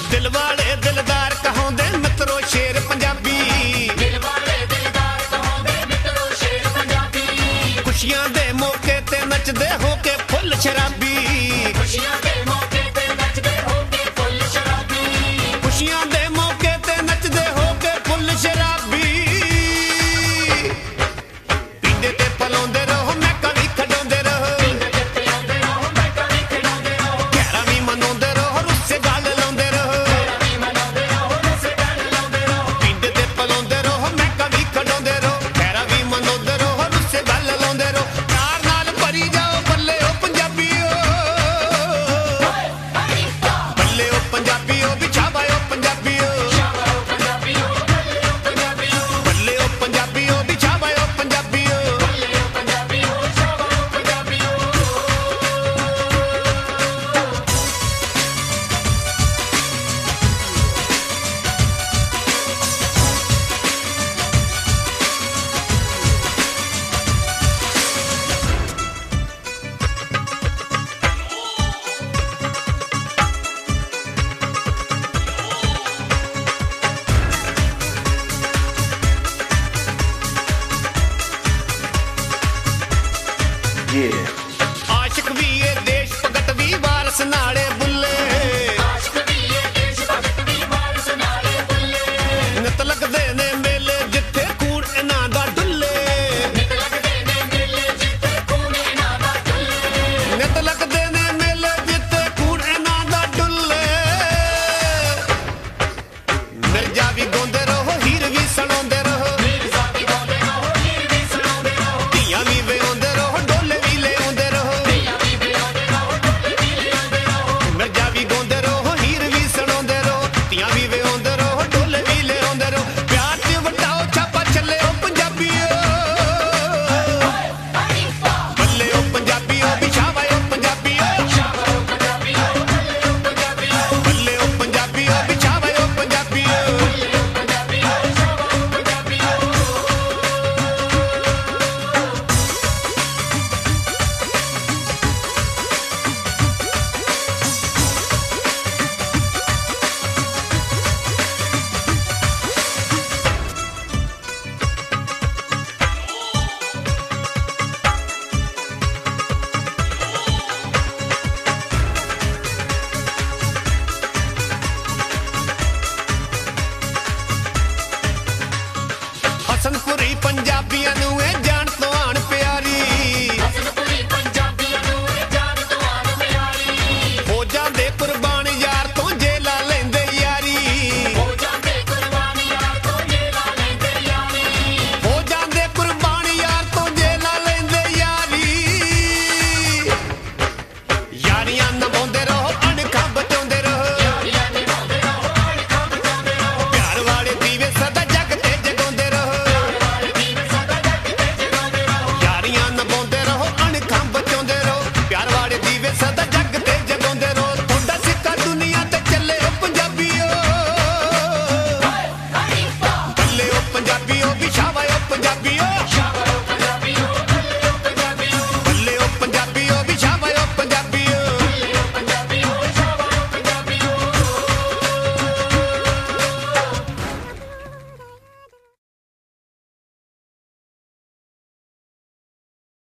दिल वाले दिलदार कहांदे मित्रो शेर पंजाबी, दिल वाले दिलदार कहांदे मित्रो शेर पंजाबी। खुशियां दे मौके ते नचदे हो के फुल शराबी, खुशियां दे मौके ते नचदे हो के फुल शराबी। खुशियां दे मौके ते नचदे हो के फुल शराबी। पींदे ते पलांदे रहो मैं कभी खड़ांदे रहो, पींदे ते पिलांदे रहो मैं कभी खिलांदे रहो। गैरा भी मनांदे रहो रुस्से गल लांदे रहो, तेरा भी मनांदे रहो रुस्से गल लांदे रहो। पींदे ते पलांदे रहो मैं कभी खड़ांदे रहो, गैरा भी मनांदे रहो रुस्से गल लांदे रहो। प्यार नाल भरी जाओ बल्ले ओ पंजाबीओ, बल्ले ओ पंजाबी।